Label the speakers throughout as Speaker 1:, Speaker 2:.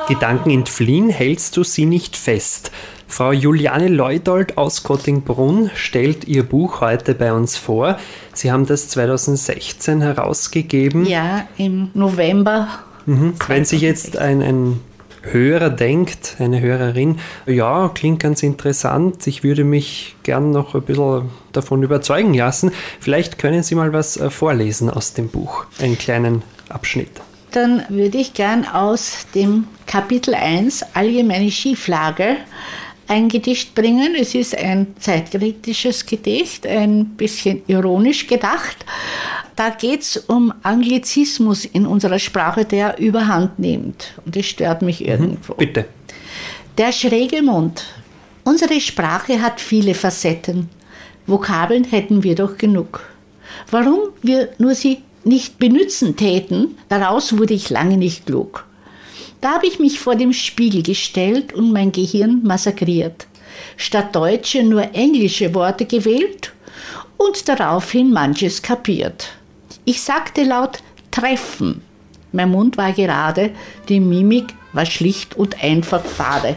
Speaker 1: Gedanken entfliehen, hältst du sie nicht fest. Frau Juliane Leudold aus Kottingbrunn stellt ihr Buch heute bei uns vor. Sie haben das 2016 herausgegeben.
Speaker 2: Ja, im November.
Speaker 1: Wenn sich jetzt ein Hörer denkt, eine Hörerin, ja, klingt ganz interessant, ich würde mich gern noch ein bisschen davon überzeugen lassen. Vielleicht können Sie mal was vorlesen aus dem Buch, einen kleinen Abschnitt.
Speaker 2: Dann würde ich gern aus dem Kapitel 1 Allgemeine Schieflage ein Gedicht bringen. Es ist ein zeitkritisches Gedicht, ein bisschen ironisch gedacht. Da geht es um Anglizismus in unserer Sprache, der überhand nimmt. Und das stört mich irgendwo.
Speaker 1: Bitte.
Speaker 2: Der schräge Mund. Unsere Sprache hat viele Facetten. Vokabeln hätten wir doch genug. Warum wir nur sie nicht benützen täten, daraus wurde ich lange nicht klug. Da habe ich mich vor dem Spiegel gestellt und mein Gehirn massakriert. Statt deutsche nur englische Worte gewählt und daraufhin manches kapiert. Ich sagte laut treffen. Mein Mund war gerade, die Mimik war schlicht und einfach fade.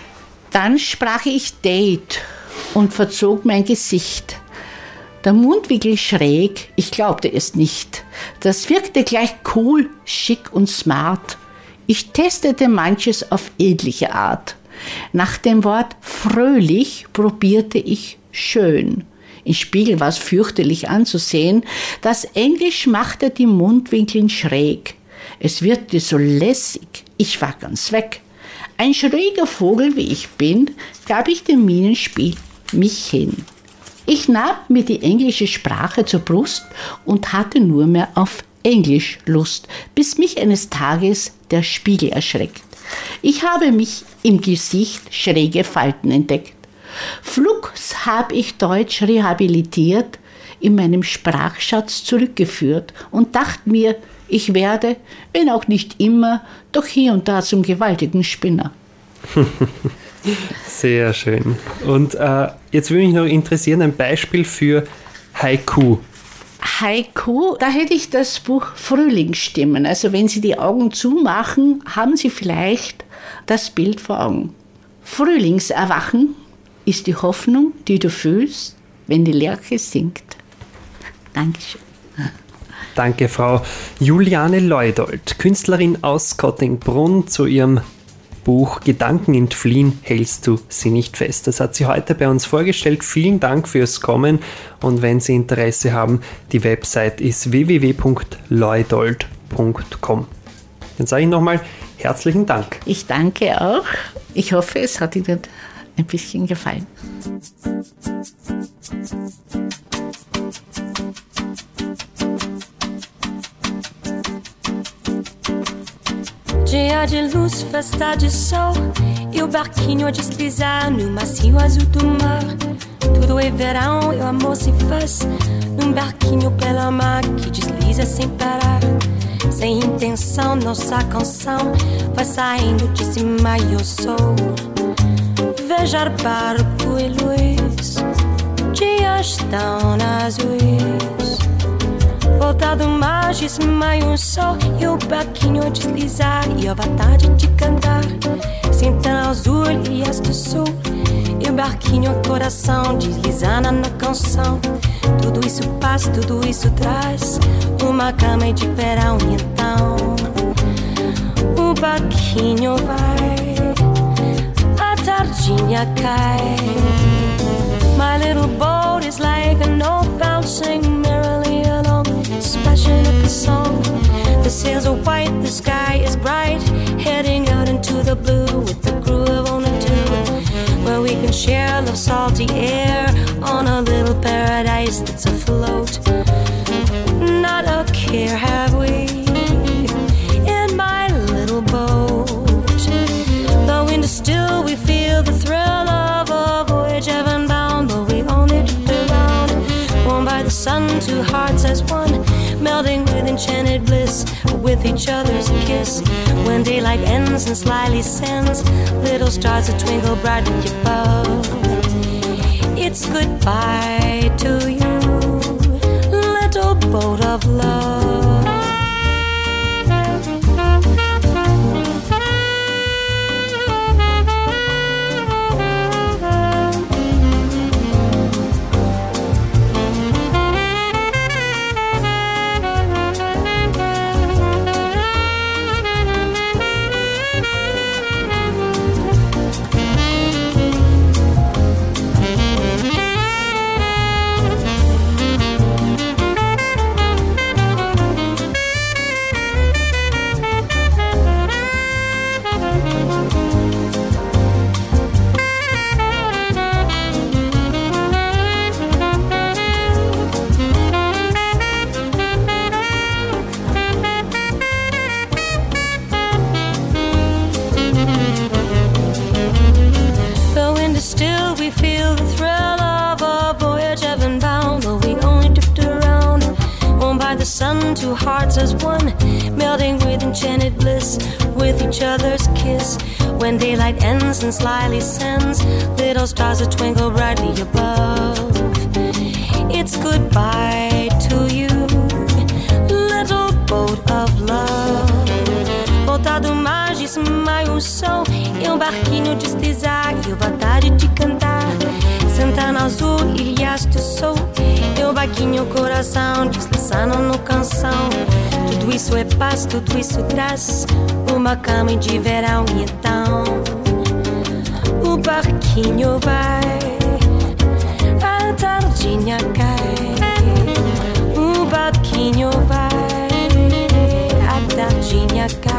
Speaker 2: Dann sprach ich Date und verzog mein Gesicht. Der Mundwinkel schräg, ich glaubte es nicht. Das wirkte gleich cool, schick und smart. Ich testete manches auf edliche Art. Nach dem Wort fröhlich probierte ich schön. Im Spiegel war es fürchterlich anzusehen. Das Englisch machte die Mundwinkeln schräg. Es wirkte so lässig, ich war ganz weg. Ein schräger Vogel, wie ich bin, gab ich dem Minenspiel mich hin. Ich nahm mir die englische Sprache zur Brust und hatte nur mehr auf Englisch Lust, bis mich eines Tages der Spiegel erschreckt. Ich habe mich im Gesicht schräge Falten entdeckt. Flugs habe ich Deutsch rehabilitiert, in meinem Sprachschatz zurückgeführt und dachte mir, ich werde, wenn auch nicht immer, doch hier und da zum gewaltigen Spinner.
Speaker 1: Sehr schön. Und jetzt würde mich noch interessieren, ein Beispiel für Haiku.
Speaker 2: Haiku, da hätte ich das Buch Frühlingsstimmen. Also wenn Sie die Augen zumachen, haben Sie vielleicht das Bild vor Augen. Frühlingserwachen ist die Hoffnung, die du fühlst, wenn die Lerche singt. Dankeschön.
Speaker 1: Danke, Frau Juliane Leudold, Künstlerin aus Kottingbrunn, zu ihrem Buch Gedanken entfliehen, hältst du sie nicht fest. Das hat sie heute bei uns vorgestellt. Vielen Dank fürs Kommen und wenn Sie Interesse haben, die Website ist www.leudold.com. Dann sage ich nochmal herzlichen Dank.
Speaker 2: Ich danke auch. Ich hoffe, es hat Ihnen ein bisschen gefallen.
Speaker 3: Dia de luz, festa de sol e o barquinho a deslizar no macio azul do mar. Tudo é verão e o amor se faz num barquinho pela mar que desliza sem parar. Sem intenção, nossa canção vai saindo de cima e eu sou. Veja barco e luz, dias tão azuis. Voltar do mar de cima e um sol e o barquinho deslizar e a vontade de cantar. Sentando azul e este sul e o barquinho coração deslizando na canção. Tudo isso passa, tudo isso traz uma cama de verão e então o barquinho vai, a tardinha cai. My little boat is like an old bouncing merrily along, splashing up a song. The sails are white, the sky is bright, heading out into the blue with the crew of only two, where we can share the salty air on a little paradise that's afloat. Not a care have we in my little boat. The wind is still, we feel the thrill of a voyage heaven bound, but we only drift around, warmed by the sun, two hearts as one, melting with enchanted bliss, with each other's kiss. When daylight ends and slyly sends little stars that twinkle brightly above, it's goodbye to you, little boat of love. The wind is still, we feel the thrill of a voyage heaven bound, though we only drift around. Warmed by the sun, two hearts as one, melting with enchanted bliss, with each other's kiss. When daylight ends and slyly sends little stars that twinkle brightly above, it's goodbye to you, little boat of love. Volta do mar, desmaia o sol, e barquinho deslizar, e vontade de cantar. Senta no azul, ilhas do sol, e barquinho coração deslizando no canção. Tudo isso é paz, tudo isso traz uma cama de verão. E então o barquinho vai, a tardinha cai. O barquinho vai, a tardinha cai.